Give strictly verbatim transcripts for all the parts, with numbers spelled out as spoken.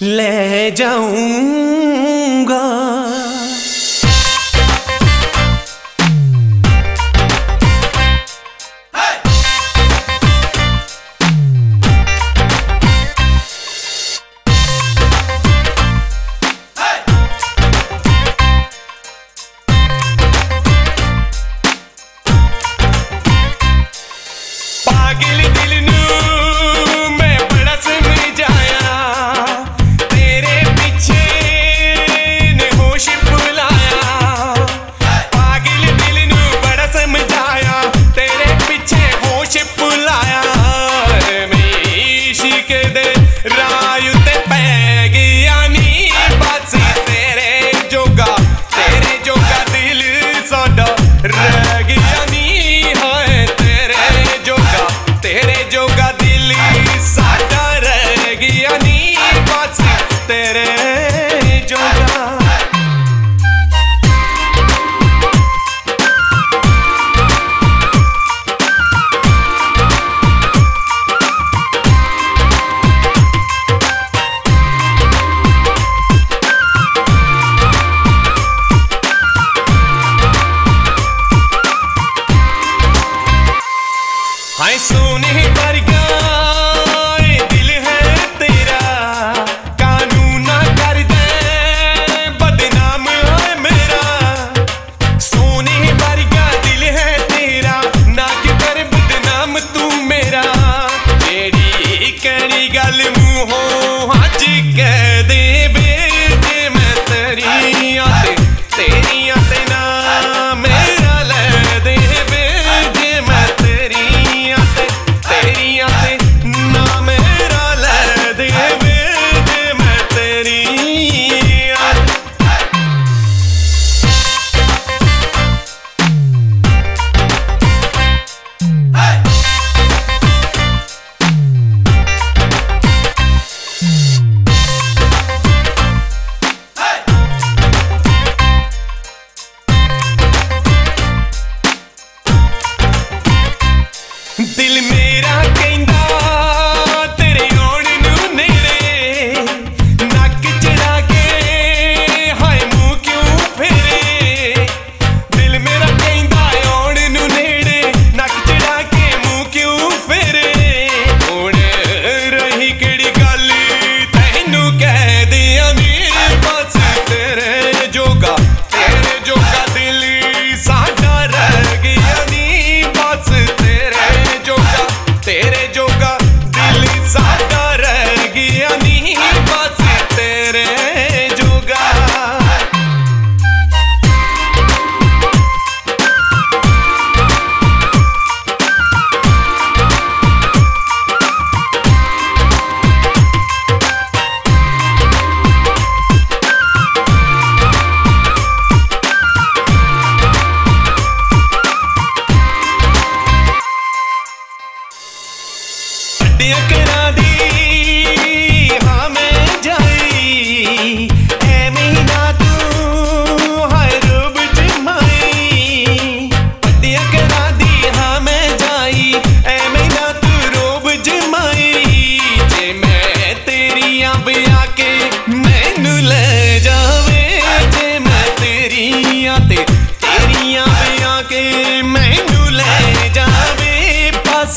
ले जाऊंगा। पागल दिल नू मैं बड़ा समझाया, तेरे पीछे ने होश भुलाया। पागल दिल नू बड़ा समझाया, तेरे पीछे होश भुलाया। मैं इश्क दे राह ते पै गया नी, बस तेरे जोगा तेरे जोगा दिल साडा रह गया नी। हाय तेरे जोगा तेरे जोगा दिल साडा रह गया नी, बस तेरे जोगा। हाय सोने वर्गा दिल है तेरा, कानून ना कर दे बदनाम है मेरा। सोने वर्गा दिल है तेरा, ना क्यों कर बदनाम तू मेरा। तेरी कड़ी गल मुंहों अज कह दे बेटे, मैं तेरी आते तेरी आते ना मेरा ले दे बेटे। मैं तेरी आते तेरी आते ना मेरा ले दे बेटे। मैं तेरी आते दिल मेरा कहंदा तेरे आउण नू नेड़े, नक चढ़ा के हाय मुंह क्यों फेरे। दिल मेरा कहंदा आउण नू नेड़े, नक चढ़ा के मुंह क्यों फेरे। हुण रही केड़ी गल तैनू कह दिया नी, बस तेरे जोगा तेरे जोगा दिल साडा रह गया नी, बस तेरे जोगा तेरे जोगा दिल साडा रह गया नी, बस तेरे जोगा। अड्डियां करा दी हाँ मैं जाई, ऐवें ना तू हाय रूब जमाई। अड्डियां करा दी हाँ मैं जाई, ऐवें ना तू रूब जमाई। जे मैं तेरियां ब्याह के मैनू ले जावे, जे मैं तेरियां ते तेरियां ब्याह के मैनू ले जावे, बस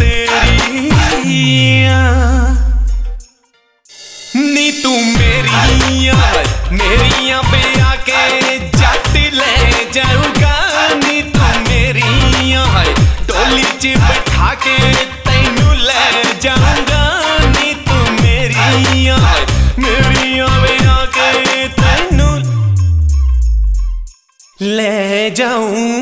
तेरियां नी तू मेरियां मेरियां ब्याह के जट ले जाऊगा। नी तू मेरियां डोली च बैठा के तैनू ले जाऊंगा। नी तू मेरियां मेरियां ब्याह के तैनू ले जाऊं